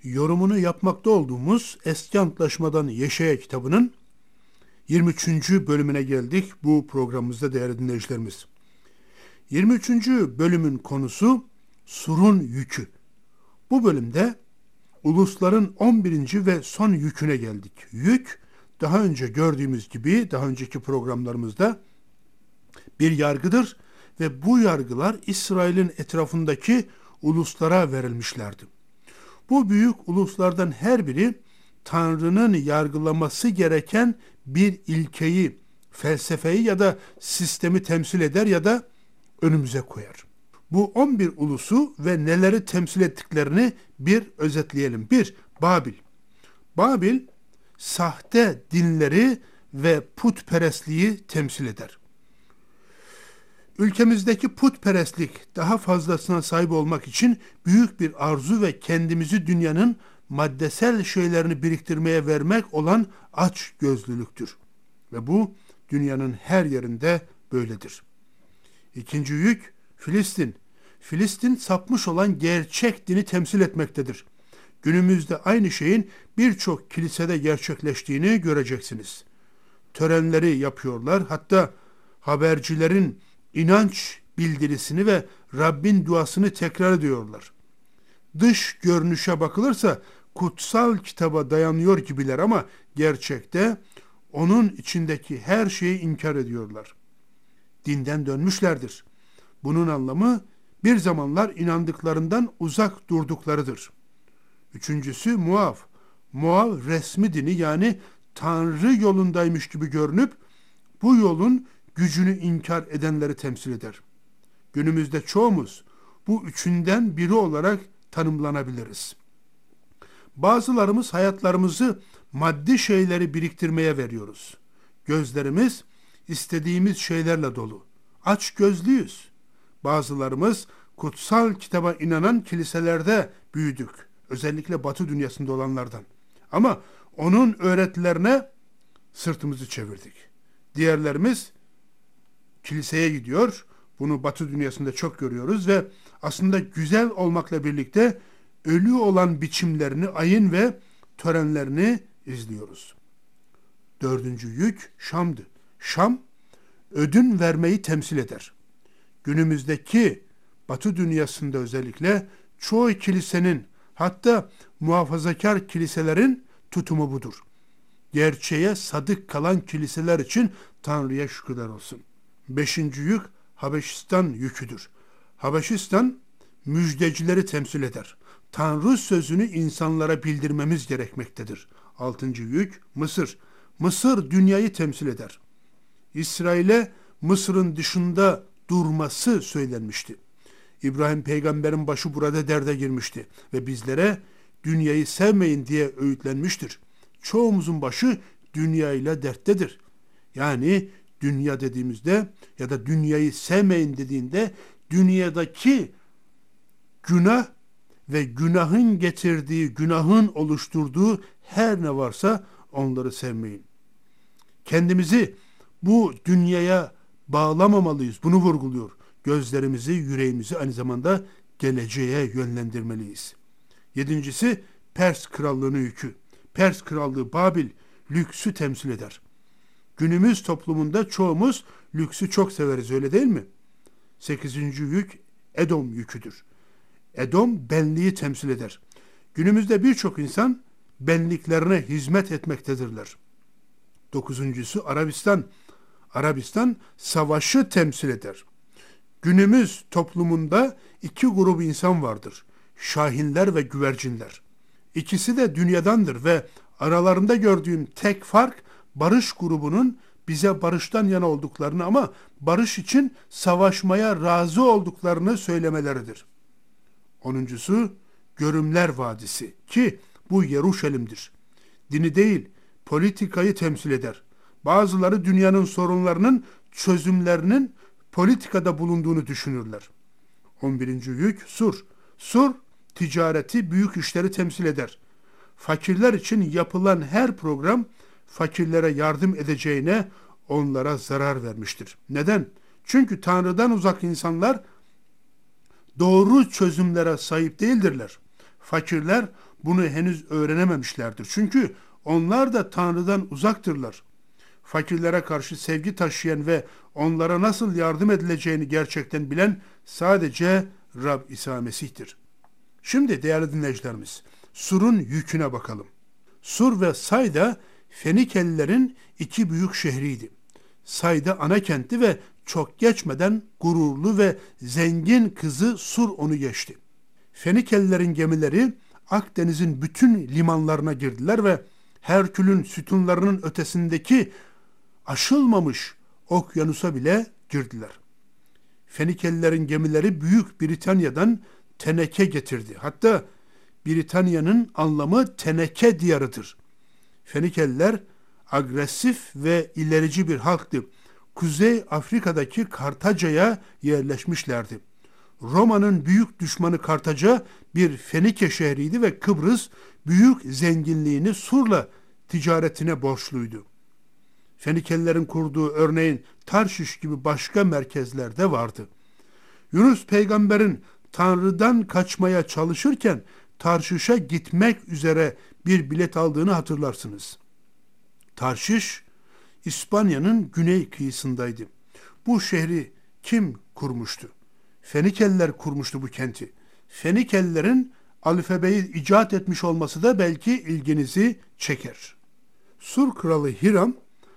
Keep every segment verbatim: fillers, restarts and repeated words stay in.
yorumunu yapmakta olduğumuz Eski Antlaşmadan Yeşaya kitabının yirmi üçüncü bölümüne geldik bu programımızda değerli dinleyicilerimiz. yirmi üçüncü bölümün konusu Sur'un yükü. Bu bölümde ulusların on birinci ve son yüküne geldik. Yük, daha önce gördüğümüz gibi daha önceki programlarımızda bir yargıdır ve bu yargılar İsrail'in etrafındaki uluslara verilmişlerdi. Bu büyük uluslardan her biri Tanrı'nın yargılaması gereken bir ilkeyi, felsefeyi ya da sistemi temsil eder ya da önümüze koyar. Bu on bir ulusu ve neleri temsil ettiklerini bir özetleyelim. Bir, Babil. Babil, sahte dinleri ve putperestliği temsil eder. Ülkemizdeki putperestlik daha fazlasına sahip olmak için büyük bir arzu ve kendimizi dünyanın maddesel şeylerini biriktirmeye vermek olan açgözlülüktür. Ve bu dünyanın her yerinde böyledir. İkinci yük Filistin. Filistin sapmış olan gerçek dini temsil etmektedir. Günümüzde aynı şeyin birçok kilisede gerçekleştiğini göreceksiniz. Törenleri yapıyorlar, hatta habercilerin inanç bildirisini ve Rabbin duasını tekrar ediyorlar. Dış görünüşe bakılırsa kutsal kitaba dayanıyor gibiler ama gerçekte onun içindeki her şeyi inkar ediyorlar. Dinden dönmüşlerdir. Bunun anlamı bir zamanlar inandıklarından uzak durduklarıdır. Üçüncüsü Muav. Muav resmi dini, yani Tanrı yolundaymış gibi görünüp bu yolun gücünü inkar edenleri temsil eder. Günümüzde çoğumuz bu üçünden biri olarak tanımlanabiliriz. Bazılarımız hayatlarımızı maddi şeyleri biriktirmeye veriyoruz. Gözlerimiz istediğimiz şeylerle dolu. Açgözlüyüz. Bazılarımız kutsal kitaba inanan kiliselerde büyüdük. Özellikle Batı dünyasında olanlardan. Ama onun öğretilerine sırtımızı çevirdik. Diğerlerimiz kiliseye gidiyor. Bunu Batı dünyasında çok görüyoruz ve aslında güzel olmakla birlikte ölü olan biçimlerini, ayin ve törenlerini izliyoruz. Dördüncü yük Şam'dı. Şam, ödün vermeyi temsil eder. Günümüzdeki Batı dünyasında özellikle çoğu kilisenin, hatta muhafazakar kiliselerin tutumu budur. Gerçeğe sadık kalan kiliseler için Tanrı'ya şükürler olsun. Beşinci yük Habeşistan yüküdür. Habeşistan müjdecileri temsil eder. Tanrı sözünü insanlara bildirmemiz gerekmektedir. Altıncı yük Mısır. Mısır dünyayı temsil eder. İsrail'e Mısır'ın dışında durması söylenmişti. İbrahim peygamberin başı burada derde girmişti ve bizlere dünyayı sevmeyin diye öğütlenmiştir. Çoğumuzun başı dünyayla derttedir. Yani dünya dediğimizde ya da dünyayı sevmeyin dediğinde dünyadaki günah ve günahın getirdiği, günahın oluşturduğu her ne varsa onları sevmeyin. Kendimizi bu dünyaya bağlamamalıyız. Bunu vurguluyor. Gözlerimizi, yüreğimizi aynı zamanda geleceğe yönlendirmeliyiz. Yedincisi Pers krallığının yükü. Pers krallığı Babil lüksü temsil eder. Günümüz toplumunda çoğumuz lüksü çok severiz, öyle değil mi? Sekizinci yük Edom yüküdür. Edom benliği temsil eder. Günümüzde birçok insan benliklerine hizmet etmektedirler. Dokuzuncusu Arabistan. Arabistan savaşı temsil eder. Günümüz toplumunda iki grup insan vardır. Şahinler ve güvercinler. İkisi de dünyadandır ve aralarında gördüğüm tek fark barış grubunun bize barıştan yana olduklarını ama barış için savaşmaya razı olduklarını söylemeleridir. Onuncusu Görümler Vadisi, ki bu Yeruşalim'dir. Dini değil, politikayı temsil eder. Bazıları dünyanın sorunlarının çözümlerinin politikada bulunduğunu düşünürler. on birinci yük Sur. Sur, ticareti, büyük işleri temsil eder. Fakirler için yapılan her program fakirlere yardım edeceğine onlara zarar vermiştir. Neden? Çünkü Tanrı'dan uzak insanlar doğru çözümlere sahip değildirler. Fakirler bunu henüz öğrenememişlerdir. Çünkü onlar da Tanrı'dan uzaktırlar. Fakirlere karşı sevgi taşıyan ve onlara nasıl yardım edileceğini gerçekten bilen sadece Rab İsa Mesih'tir. Şimdi değerli dinleyicilerimiz, Sur'un yüküne bakalım. Sur ve Sayda Fenikelilerin iki büyük şehriydi. Sayda ana kentti ve çok geçmeden gururlu ve zengin kızı Sur onu geçti. Fenikelilerin gemileri Akdeniz'in bütün limanlarına girdiler ve Herkül'ün sütunlarının ötesindeki aşılmamış okyanusa bile girdiler. Fenikelilerin gemileri Büyük Britanya'dan teneke getirdi. Hatta Britanya'nın anlamı teneke diyarıdır. Fenikeliler agresif ve ilerici bir halktı. Kuzey Afrika'daki Kartaca'ya yerleşmişlerdi. Roma'nın büyük düşmanı Kartaca bir Fenike şehriydi ve Kıbrıs büyük zenginliğini Sur'la ticaretine borçluydu. Fenikelilerin kurduğu örneğin Tarşiş gibi başka merkezlerde vardı. Yunus peygamberin Tanrı'dan kaçmaya çalışırken Tarşiş'e gitmek üzere bir bilet aldığını hatırlarsınız. Tarşiş, İspanya'nın güney kıyısındaydı. Bu şehri kim kurmuştu? Fenikeliler kurmuştu bu kenti. Fenikelilerin alfabeyi icat etmiş olması da belki ilginizi çeker. Sur kralı Hiram,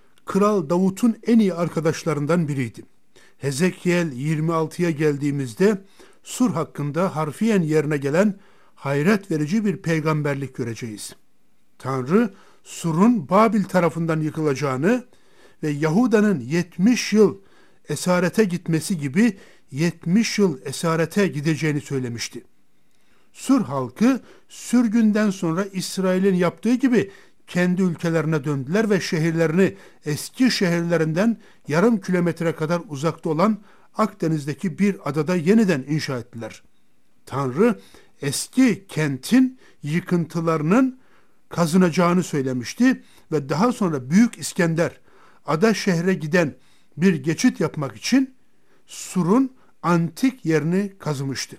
Kral Davut'un en iyi arkadaşlarından biriydi. Hezekiel yirmi altıya geldiğimizde Sur hakkında harfiyen yerine gelen hayret verici bir peygamberlik göreceğiz. Tanrı, Sur'un Babil tarafından yıkılacağını ve Yahuda'nın yetmiş yıl esarete gitmesi gibi yetmiş yıl esarete gideceğini söylemişti. Sur halkı sürgünden sonra İsrail'in yaptığı gibi kendi ülkelerine döndüler ve şehirlerini eski şehirlerinden yarım kilometre kadar uzakta olan Akdeniz'deki bir adada yeniden inşa ettiler. Tanrı eski kentin yıkıntılarının kazınacağını söylemişti ve daha sonra Büyük İskender ada şehre giden bir geçit yapmak için Sur'un antik yerini kazımıştı.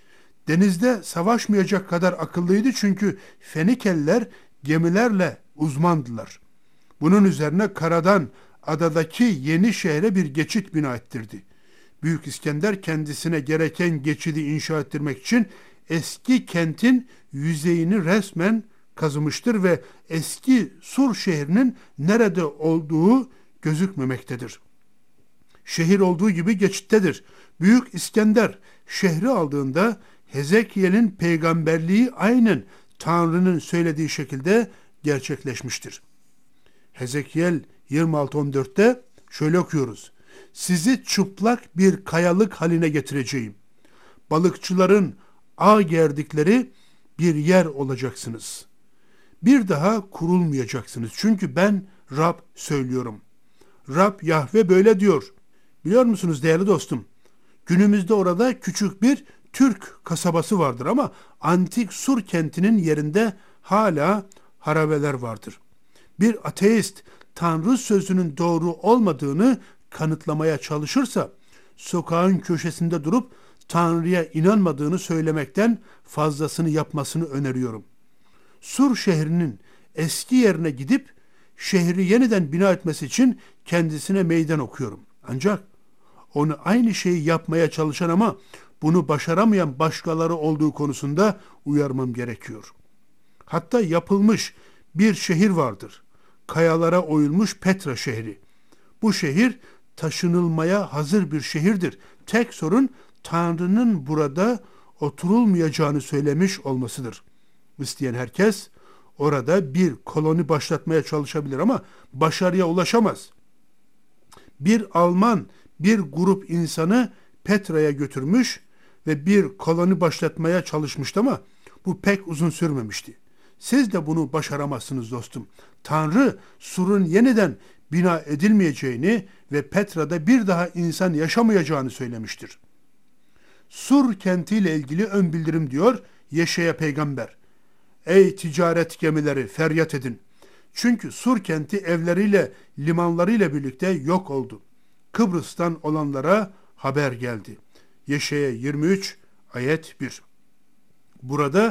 Denizde savaşmayacak kadar akıllıydı çünkü Fenikeliler gemilerle uzmandılar. Bunun üzerine karadan adadaki yeni şehre bir geçit bina ettirdi. Büyük İskender kendisine gereken geçidi inşa ettirmek için eski kentin yüzeyini resmen kazımıştır ve eski Sur şehrinin nerede olduğu gözükmemektedir. Şehir olduğu gibi geçittedir. Büyük İskender şehri aldığında Hezekiel'in peygamberliği aynen Tanrı'nın söylediği şekilde gerçekleşmiştir. Hezekiel yirmi altı on dörtte şöyle okuyoruz. Sizi çıplak bir kayalık haline getireceğim. Balıkçıların ağ gerdikleri bir yer olacaksınız. Bir daha kurulmayacaksınız. Çünkü ben Rab söylüyorum. Rab Yahve böyle diyor. Biliyor musunuz değerli dostum? Günümüzde orada küçük bir Türk kasabası vardır ama antik Sur kentinin yerinde hala harabeler vardır. Bir ateist Tanrı sözünün doğru olmadığını kanıtlamaya çalışırsa sokağın köşesinde durup Tanrı'ya inanmadığını söylemekten fazlasını yapmasını öneriyorum. Sur şehrinin eski yerine gidip şehri yeniden bina etmesi için kendisine meydan okuyorum. Ancak onu aynı şeyi yapmaya çalışan ama bunu başaramayan başkaları olduğu konusunda uyarmam gerekiyor. Hatta yapılmış bir şehir vardır. Kayalara oyulmuş Petra şehri. Bu şehir taşınılmaya hazır bir şehirdir. Tek sorun Tanrı'nın burada oturulmayacağını söylemiş olmasıdır. İsteyen herkes orada bir koloni başlatmaya çalışabilir ama başarıya ulaşamaz. Bir Alman bir grup insanı Petra'ya götürmüş ve bir koloni başlatmaya çalışmıştı ama bu pek uzun sürmemişti. Siz de bunu başaramazsınız dostum. Tanrı Sur'un yeniden bina edilmeyeceğini ve Petra'da bir daha insan yaşamayacağını söylemiştir. Sur kentiyle ilgili ön bildirim diyor Yeşaya peygamber. Ey ticaret gemileri feryat edin. Çünkü Sur kenti evleriyle, limanlarıyla birlikte yok oldu. Kıbrıs'tan olanlara haber geldi. Yeşaya yirmi üç ayet bir. Burada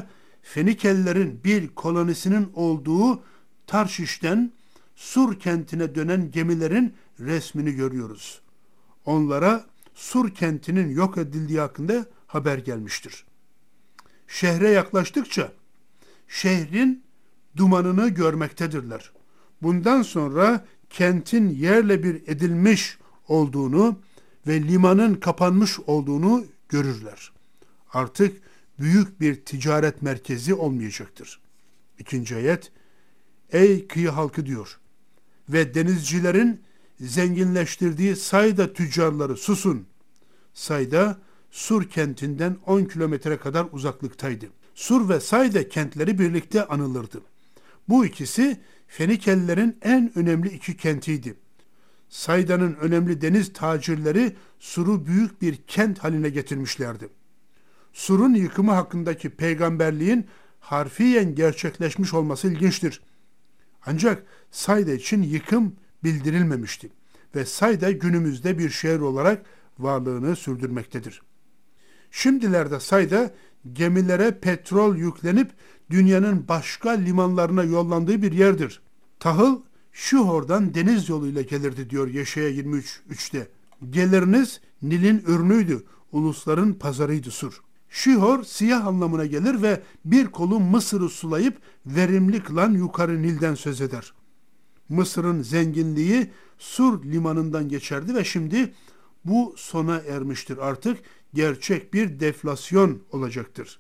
Fenikelilerin bir kolonisinin olduğu Tarşiş'ten Sur kentine dönen gemilerin resmini görüyoruz. Onlara Sur kentinin yok edildiği hakkında haber gelmiştir. Şehre yaklaştıkça şehrin dumanını görmektedirler. Bundan sonra kentin yerle bir edilmiş olduğunu ve limanın kapanmış olduğunu görürler. Artık büyük bir ticaret merkezi olmayacaktır. İkinci ayet, ey kıyı halkı diyor ve denizcilerin zenginleştirdiği Sayda tüccarları susun. Sayda, Sur kentinden on kilometre kadar uzaklıktaydı. Sur ve Sayda kentleri birlikte anılırdı. Bu ikisi Fenikelilerin en önemli iki kentiydi. Sayda'nın önemli deniz tacirleri Sur'u büyük bir kent haline getirmişlerdi. Sur'un yıkımı hakkındaki peygamberliğin harfiyen gerçekleşmiş olması ilginçtir. Ancak Sayda için yıkım bildirilmemişti ve Sayda günümüzde bir şehir olarak varlığını sürdürmektedir. Şimdilerde Sayda gemilere petrol yüklenip dünyanın başka limanlarına yollandığı bir yerdir. Tahıl Şihor'dan deniz yoluyla gelirdi diyor Yeşaya yirmi üç üçte. Geliriniz Nil'in ürünüydü, ulusların pazarıydı Sur. Şihor siyah anlamına gelir ve bir kolu Mısır'ı sulayıp verimli kılan yukarı Nil'den söz eder. Mısır'ın zenginliği Sur limanından geçerdi ve şimdi bu sona ermiştir. Artık gerçek bir deflasyon olacaktır.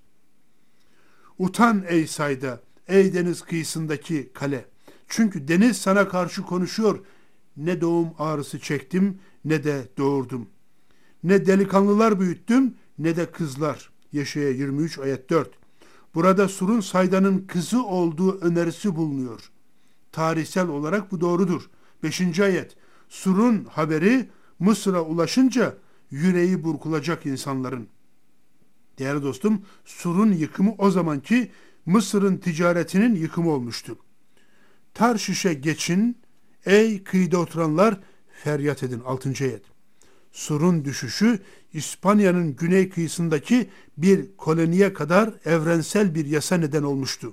Utan ey Sayda, ey deniz kıyısındaki kale. Çünkü deniz sana karşı konuşuyor. Ne doğum ağrısı çektim ne de doğurdum. Ne delikanlılar büyüttüm ne de kızlar. Yeşaya yirmi üç ayet dört. Burada Sur'un Sayda'nın kızı olduğu önerisi bulunuyor. Tarihsel olarak bu doğrudur. beşinci ayet. Sur'un haberi Mısır'a ulaşınca yüreği burkulacak insanların. Değerli dostum, Sur'un yıkımı o zamanki Mısır'ın ticaretinin yıkımı olmuştu. Tarşiş'e geçin, ey kıyıda oturanlar feryat edin. altıncı ayet. Sur'un düşüşü İspanya'nın güney kıyısındaki bir koloniye kadar evrensel bir yasa neden olmuştu.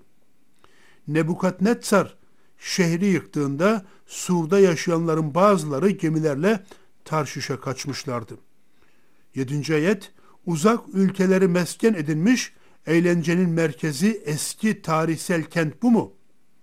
Nebukadnetsar şehri yıktığında Sur'da yaşayanların bazıları gemilerle Tarşiş'e kaçmışlardı. yedinci ayet, uzak ülkeleri mesken edinmiş, eğlencenin merkezi eski tarihsel kent bu mu?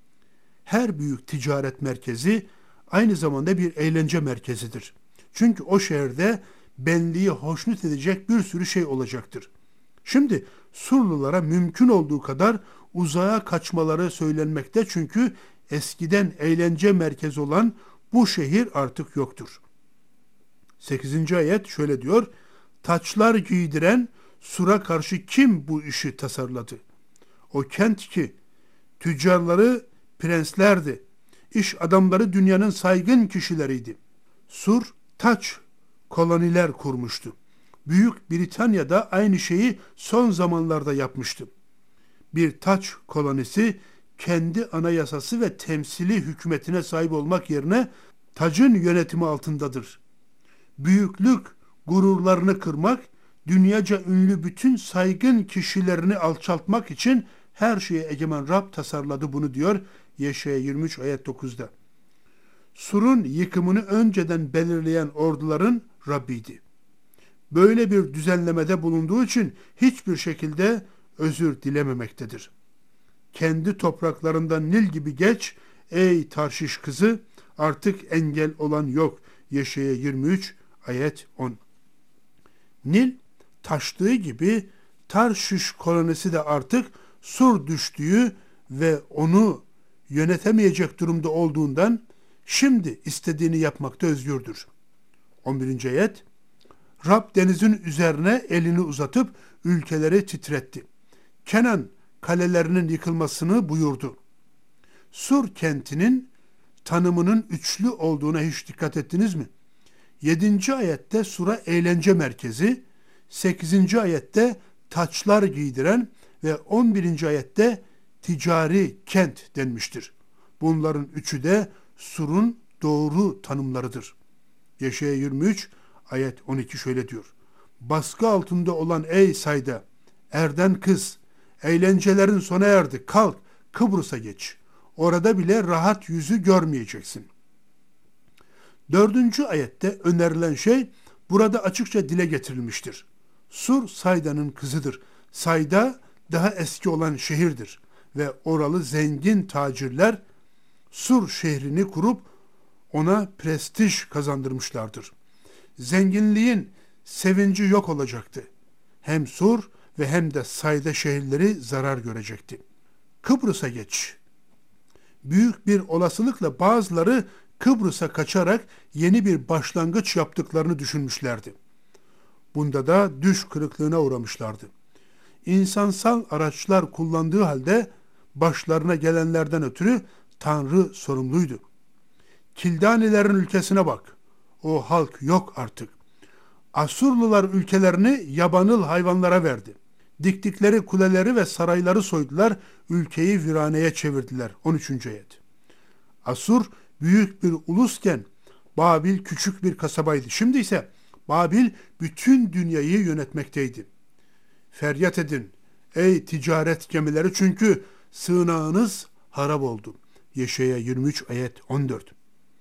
Her büyük ticaret merkezi aynı zamanda bir eğlence merkezidir. Çünkü o şehirde benliği hoşnut edecek bir sürü şey olacaktır. Şimdi Surlulara mümkün olduğu kadar uzağa kaçmaları söylenmekte çünkü eskiden eğlence merkezi olan bu şehir artık yoktur. sekizinci ayet şöyle diyor, taçlar giydiren Sur'a karşı kim bu işi tasarladı? O kent ki tüccarları prenslerdi, iş adamları dünyanın saygın kişileriydi. Sur, taç koloniler kurmuştu. Büyük Britanya'da aynı şeyi son zamanlarda yapmıştı. Bir taç kolonisi kendi anayasası ve temsili hükümetine sahip olmak yerine tacın yönetimi altındadır. Büyüklük gururlarını kırmak, dünyaca ünlü bütün saygın kişilerini alçaltmak için her şeye egemen Rab tasarladı bunu diyor Yeşaya yirmi üç ayet dokuzda. Sur'un yıkımını önceden belirleyen orduların Rabbiydi. Böyle bir düzenlemede bulunduğu için hiçbir şekilde özür dilememektedir. Kendi topraklarından Nil gibi geç ey Tarşiş kızı, artık engel olan yok. Yeşaya yirmi üç ayet on. Nil taştığı gibi Tarşiş kolonisi de artık Sur düştüğü ve onu yönetemeyecek durumda olduğundan şimdi istediğini yapmakta özgürdür. on birinci ayet, Rab denizin üzerine elini uzatıp ülkeleri titretti. Kenan kalelerinin yıkılmasını buyurdu. Sur kentinin tanımının üçlü olduğuna hiç dikkat ettiniz mi? yedinci ayette Sur'a eğlence merkezi, sekizinci ayette taçlar giydiren ve on birinci ayette ticari kent denmiştir. Bunların üçü de Sur'un doğru tanımlarıdır. Yeşaya yirmi üç ayet on iki şöyle diyor. Baskı altında olan ey Sayda, erden kız, Eğlencelerin sona erdi. Kalk, Kıbrıs'a geç. Orada bile rahat yüzü görmeyeceksin. Dördüncü ayette önerilen şey burada açıkça dile getirilmiştir. Sur Sayda'nın kızıdır. Sayda daha eski olan şehirdir ve oralı zengin tacirler Sur şehrini kurup ona prestij kazandırmışlardır. Zenginliğin sevinci yok olacaktı. Hem Sur ve hem de Sayda şehirleri zarar görecekti. Kıbrıs'a geç. Büyük bir olasılıkla bazıları Kıbrıs'a kaçarak yeni bir başlangıç yaptıklarını düşünmüşlerdi. Bunda da düş kırıklığına uğramışlardı. İnsansal araçlar kullandığı halde başlarına gelenlerden ötürü Tanrı sorumluydu. Kildanilerin ülkesine bak. O halk yok artık. Asurlular ülkelerini yabanıl hayvanlara verdi. Diktikleri kuleleri ve sarayları soydular, ülkeyi viraneye çevirdiler. on üçüncü ayet. Asur büyük bir ulusken Babil küçük bir kasabaydı. Şimdi ise Babil bütün dünyayı yönetmekteydi. Feryat edin ey ticaret gemileri, çünkü sığınağınız harap oldu. Yeşaya yirmi üç ayet on dört.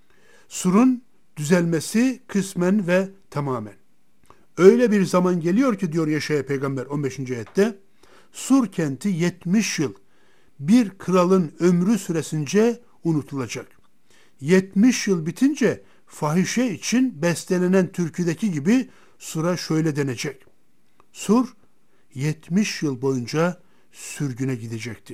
Sur'un düzelmesi kısmen ve tamamen. Öyle bir zaman geliyor ki diyor Yeşaya peygamber on beşinci ayette, Sur kenti yetmiş yıl bir kralın ömrü süresince unutulacak. yetmiş yıl bitince fahişe için bestelenen türküdeki gibi Sur'a şöyle denecek. Sur yetmiş yıl boyunca sürgüne gidecekti.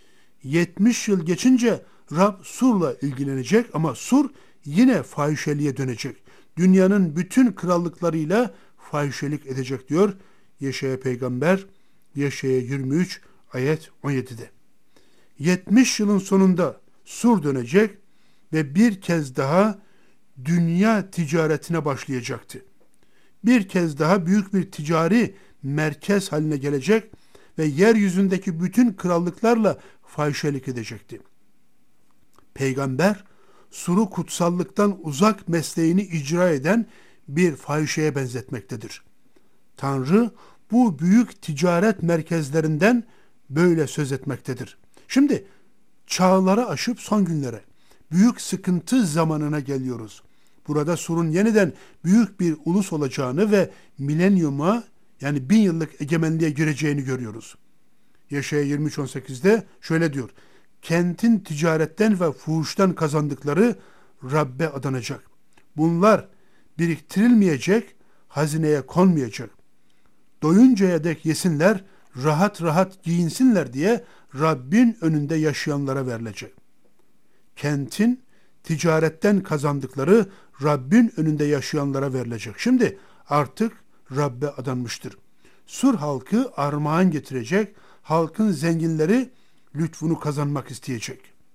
yetmiş yıl geçince Rab Sur'la ilgilenecek ama Sur yine fahişeliğe dönecek. Dünyanın bütün krallıklarıyla fahişelik edecek diyor Yeşaya peygamber Yeşaya yirmi üç ayet on yedide. yetmiş yılın sonunda Sur dönecek ve bir kez daha dünya ticaretine başlayacaktı. Bir kez daha büyük bir ticari merkez haline gelecek ve yeryüzündeki bütün krallıklarla fahişelik edecekti. Peygamber, Sur'u kutsallıktan uzak mesleğini icra eden bir fahişeye benzetmektedir. Tanrı bu büyük ticaret merkezlerinden böyle söz etmektedir. Şimdi çağları aşıp son günlere, büyük sıkıntı zamanına geliyoruz. Burada Sur'un yeniden büyük bir ulus olacağını ve milenyuma, yani bin yıllık egemenliğe gireceğini görüyoruz. Yeşaya yirmi üç on sekizde şöyle diyor: kentin ticaretten ve fuhuştan kazandıkları Rabbe adanacak. Bunlar biriktirilmeyecek, hazineye konmayacak. Doyuncaya dek yesinler, rahat rahat giyinsinler diye Rabbin önünde yaşayanlara verilecek. Kentin ticaretten kazandıkları Rabbin önünde yaşayanlara verilecek. Şimdi artık Rabbe adanmıştır. Sur halkı armağan getirecek, halkın zenginleri lütfunu kazanmak isteyecek.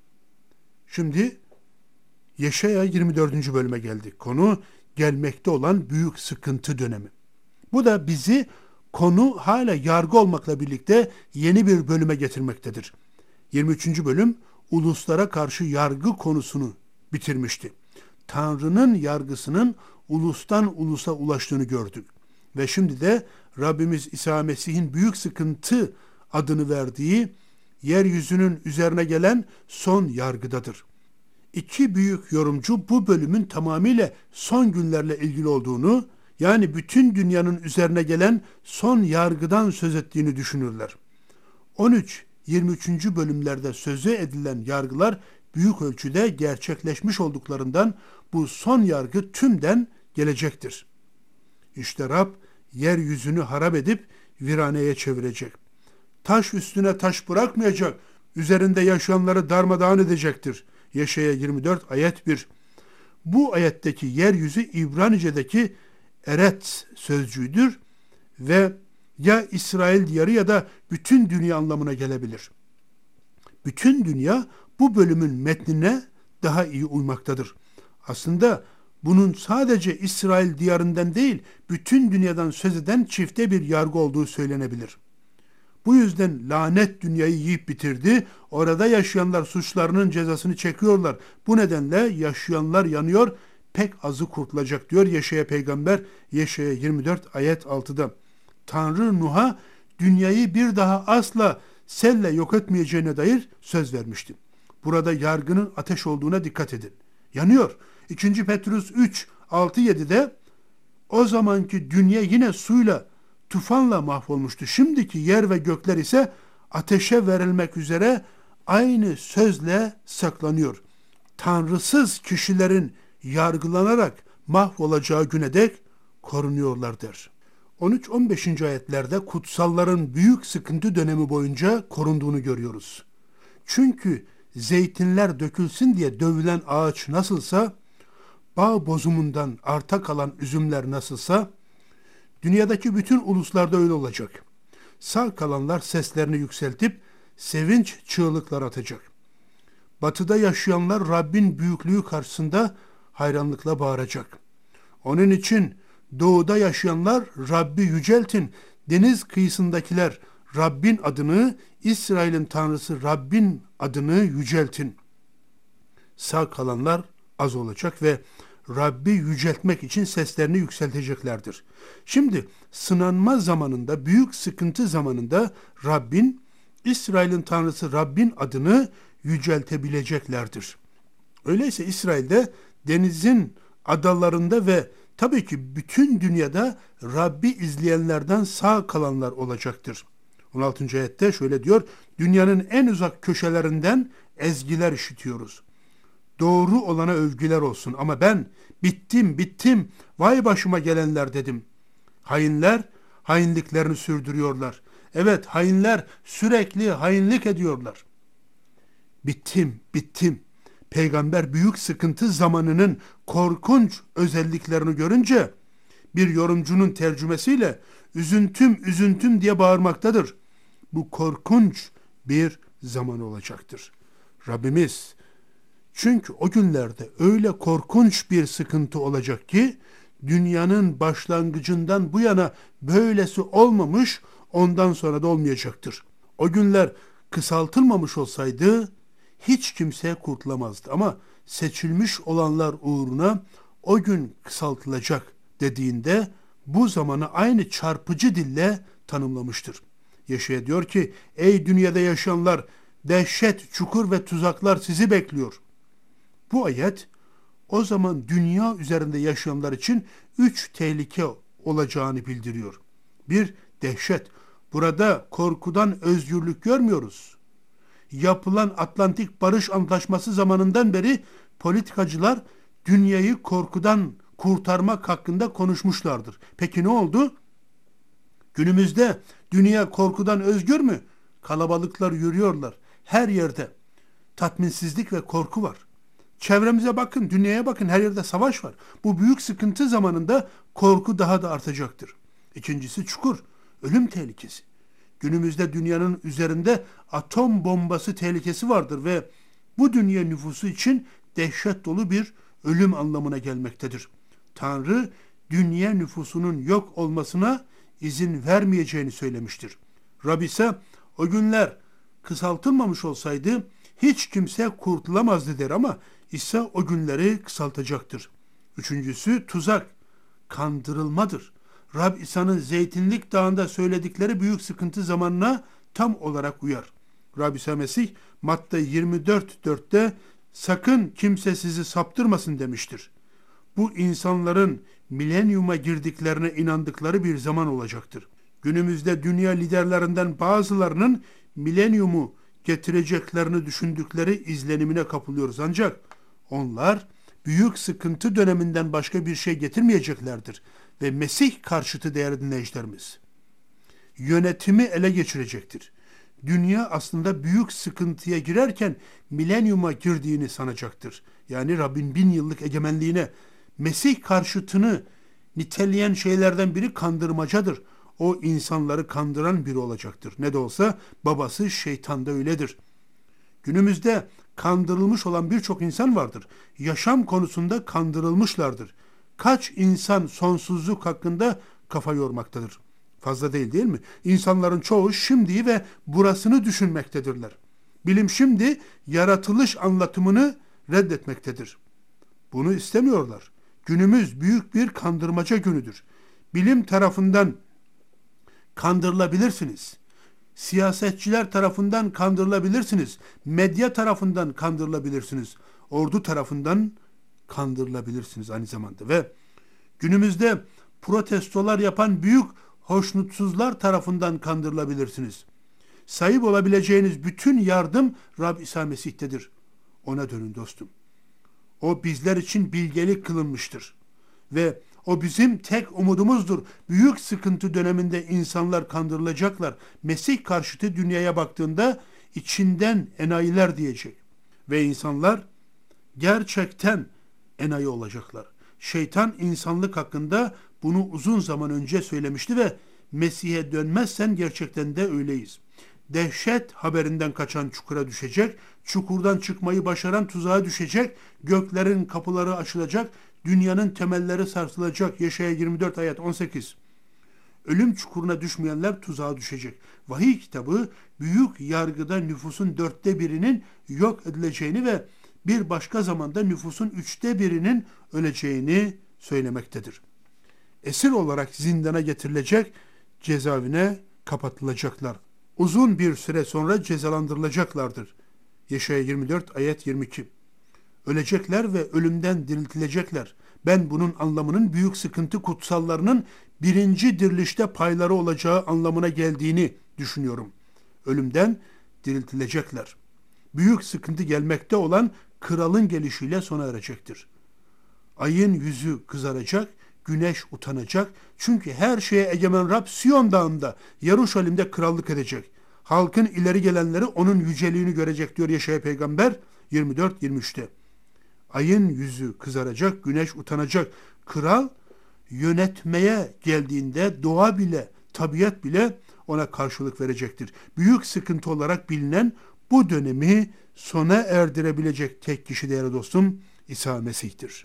Şimdi Yeşaya yirmi dördüncü bölüme geldik. Konu gelmekte olan büyük sıkıntı dönemi. Bu da bizi konu hala yargı olmakla birlikte yeni bir bölüme getirmektedir. yirmi üçüncü bölüm uluslara karşı yargı konusunu bitirmişti. Tanrı'nın yargısının ulustan ulusa ulaştığını gördük. Ve şimdi de Rabbimiz İsa Mesih'in büyük sıkıntı adını verdiği yeryüzünün üzerine gelen son yargıdadır. İki büyük yorumcu bu bölümün tamamıyla son günlerle ilgili olduğunu, yani bütün dünyanın üzerine gelen son yargıdan söz ettiğini düşünürler. on üç yirmi üçüncü bölümlerde sözü edilen yargılar büyük ölçüde gerçekleşmiş olduklarından bu son yargı tümden gelecektir. İşte Rab yeryüzünü harap edip viraneye çevirecek. Taş üstüne taş bırakmayacak, üzerinde yaşayanları darmadağın edecektir. Yeşaya yirmi dört ayet bir. Bu ayetteki yeryüzü İbranice'deki eret sözcüğüdür ve ya İsrail diyarı ya da bütün dünya anlamına gelebilir. Bütün dünya bu bölümün metnine daha iyi uymaktadır. Aslında bunun sadece İsrail diyarından değil, bütün dünyadan söz eden çifte bir yargı olduğu söylenebilir. Bu yüzden lanet dünyayı yiyip bitirdi. Orada yaşayanlar suçlarının cezasını çekiyorlar. Bu nedenle yaşayanlar yanıyor, pek azı kurtulacak diyor Yeşaya peygamber Yeşaya yirmi dört ayet altıda. Tanrı Nuh'a dünyayı bir daha asla selle yok etmeyeceğine dair söz vermişti. Burada yargının ateş olduğuna dikkat edin. Yanıyor. ikinci Petrus üç altı yedi'de o zamanki dünya yine suyla, tufanla mahvolmuştu. Şimdiki yer ve gökler ise ateşe verilmek üzere aynı sözle saklanıyor. Tanrısız kişilerin yargılanarak mahvolacağı güne dek korunuyorlar der. on üç on beşinci ayetlerde kutsalların büyük sıkıntı dönemi boyunca korunduğunu görüyoruz. Çünkü zeytinler dökülsün diye dövülen ağaç nasılsa, bağ bozumundan arta kalan üzümler nasılsa, dünyadaki bütün uluslarda öyle olacak. Sağ kalanlar seslerini yükseltip sevinç çığlıklar atacak. Batıda yaşayanlar Rabbin büyüklüğü karşısında hayranlıkla bağıracak. Onun için doğuda yaşayanlar Rabbi yüceltin, deniz kıyısındakiler Rabbin adını, İsrail'in Tanrısı Rabbin adını yüceltin. Sağ kalanlar az olacak ve Rabbi yüceltmek için seslerini yükselteceklerdir. Şimdi sınanma zamanında, büyük sıkıntı zamanında Rabbin, İsrail'in Tanrısı Rabbin adını yüceltebileceklerdir. Öyleyse İsrail'de denizin adalarında ve tabii ki bütün dünyada Rabbi izleyenlerden sağ kalanlar olacaktır. on altıncı ayette şöyle diyor: dünyanın en uzak köşelerinden ezgiler işitiyoruz. Doğru olana övgüler olsun ama ben bittim bittim vay başıma gelenler dedim. Hainler hainliklerini sürdürüyorlar. Evet, hainler sürekli hainlik ediyorlar. Bittim bittim. Peygamber büyük sıkıntı zamanının korkunç özelliklerini görünce bir yorumcunun tercümesiyle üzüntüm üzüntüm diye bağırmaktadır. Bu korkunç bir zaman olacaktır. Rabbimiz, çünkü o günlerde öyle korkunç bir sıkıntı olacak ki dünyanın başlangıcından bu yana böylesi olmamış, ondan sonra da olmayacaktır. O günler kısaltılmamış olsaydı hiç kimse kurtulamazdı ama seçilmiş olanlar uğruna o gün kısaltılacak dediğinde bu zamanı aynı çarpıcı dille tanımlamıştır. Yeşaya diyor ki, ey dünyada yaşayanlar, dehşet, çukur ve tuzaklar sizi bekliyor. Bu ayet o zaman dünya üzerinde yaşayanlar için üç tehlike olacağını bildiriyor. Bir, dehşet. Burada korkudan özgürlük görmüyoruz. Yapılan Atlantik Barış Antlaşması zamanından beri politikacılar dünyayı korkudan kurtarmak hakkında konuşmuşlardır. Peki ne oldu? Günümüzde dünya korkudan özgür mü? Kalabalıklar yürüyorlar. Her yerde tatminsizlik ve korku var. Çevremize bakın, dünyaya bakın, her yerde savaş var. Bu büyük sıkıntı zamanında korku daha da artacaktır. İkincisi çukur, ölüm tehlikesi. Günümüzde dünyanın üzerinde atom bombası tehlikesi vardır ve bu dünya nüfusu için dehşet dolu bir ölüm anlamına gelmektedir. Tanrı dünya nüfusunun yok olmasına izin vermeyeceğini söylemiştir. Rab ise o günler kısaltılmamış olsaydı hiç kimse kurtulamazdı der ama İsa o günleri kısaltacaktır. Üçüncüsü tuzak, kandırılmadır. Rab İsa'nın Zeytinlik Dağı'nda söyledikleri büyük sıkıntı zamanına tam olarak uyar. Rab İsa Mesih Matta yirmi dört dörtte sakın kimse sizi saptırmasın demiştir. Bu insanların milenyuma girdiklerine inandıkları bir zaman olacaktır. Günümüzde dünya liderlerinden bazılarının milenyumu getireceklerini düşündükleri izlenimine kapılıyoruz. Ancak onlar büyük sıkıntı döneminden başka bir şey getirmeyeceklerdir. Ve Mesih karşıtı değerli dinleyicilerimiz yönetimi ele geçirecektir. Dünya aslında büyük sıkıntıya girerken milenyuma girdiğini sanacaktır. Yani Rabbin bin yıllık egemenliğine Mesih karşıtını niteleyen şeylerden biri kandırmacadır. O insanları kandıran biri olacaktır. Ne de olsa babası şeytan da öyledir. Günümüzde kandırılmış olan birçok insan vardır. Yaşam konusunda kandırılmışlardır. Kaç insan sonsuzluk hakkında kafa yormaktadır? Fazla değil değil mi? İnsanların çoğu şimdiyi ve burasını düşünmektedirler. Bilim şimdi yaratılış anlatımını reddetmektedir. Bunu istemiyorlar. Günümüz büyük bir kandırmaca günüdür. Bilim tarafından kandırılabilirsiniz. Siyasetçiler tarafından kandırılabilirsiniz. Medya tarafından kandırılabilirsiniz. Ordu tarafından kandırılabilirsiniz aynı zamanda. Ve günümüzde protestolar yapan büyük hoşnutsuzlar tarafından kandırılabilirsiniz. Sahip olabileceğiniz bütün yardım Rab İsa Mesih'tedir. Ona dönün dostum. O bizler için bilgelik kılınmıştır. Ve o bizim tek umudumuzdur. Büyük sıkıntı döneminde insanlar kandırılacaklar. Mesih karşıtı dünyaya baktığında içinden enayiler diyecek. Ve insanlar gerçekten enayi olacaklar. Şeytan insanlık hakkında bunu uzun zaman önce söylemişti ve Mesih'e dönmezsen gerçekten de öyleyiz. Dehşet haberinden kaçan çukura düşecek, çukurdan çıkmayı başaran tuzağa düşecek, göklerin kapıları açılacak, dünyanın temelleri sarsılacak. Yeşaya yirmi dört ayet on sekiz. Ölüm çukuruna düşmeyenler tuzağa düşecek. Vahiy kitabı büyük yargıda nüfusun dörtte birinin yok edileceğini ve bir başka zamanda nüfusun üçte birinin öleceğini söylemektedir. Esir olarak zindana getirilecek, cezaevine kapatılacaklar. Uzun bir süre sonra cezalandırılacaklardır. Yeşaya yirmi dört ayet yirmi iki. Ölecekler ve ölümden diriltilecekler. Ben bunun anlamının büyük sıkıntı kutsallarının birinci dirilişte payları olacağı anlamına geldiğini düşünüyorum. Ölümden diriltilecekler. Büyük sıkıntı gelmekte olan kralın gelişiyle sona erecektir. Ayın yüzü kızaracak, güneş utanacak. Çünkü her şeye egemen Rab Siyon Dağı'nda, Yeruşalim'de krallık edecek. Halkın ileri gelenleri onun yüceliğini görecek diyor Yeşaya Peygamber yirmi dört yirmi üçte. Ayın yüzü kızaracak, güneş utanacak. Kral yönetmeye geldiğinde doğa bile, tabiat bile ona karşılık verecektir. Büyük sıkıntı olarak bilinen bu dönemi sona erdirebilecek tek kişi değerli dostum İsa Mesih'tir.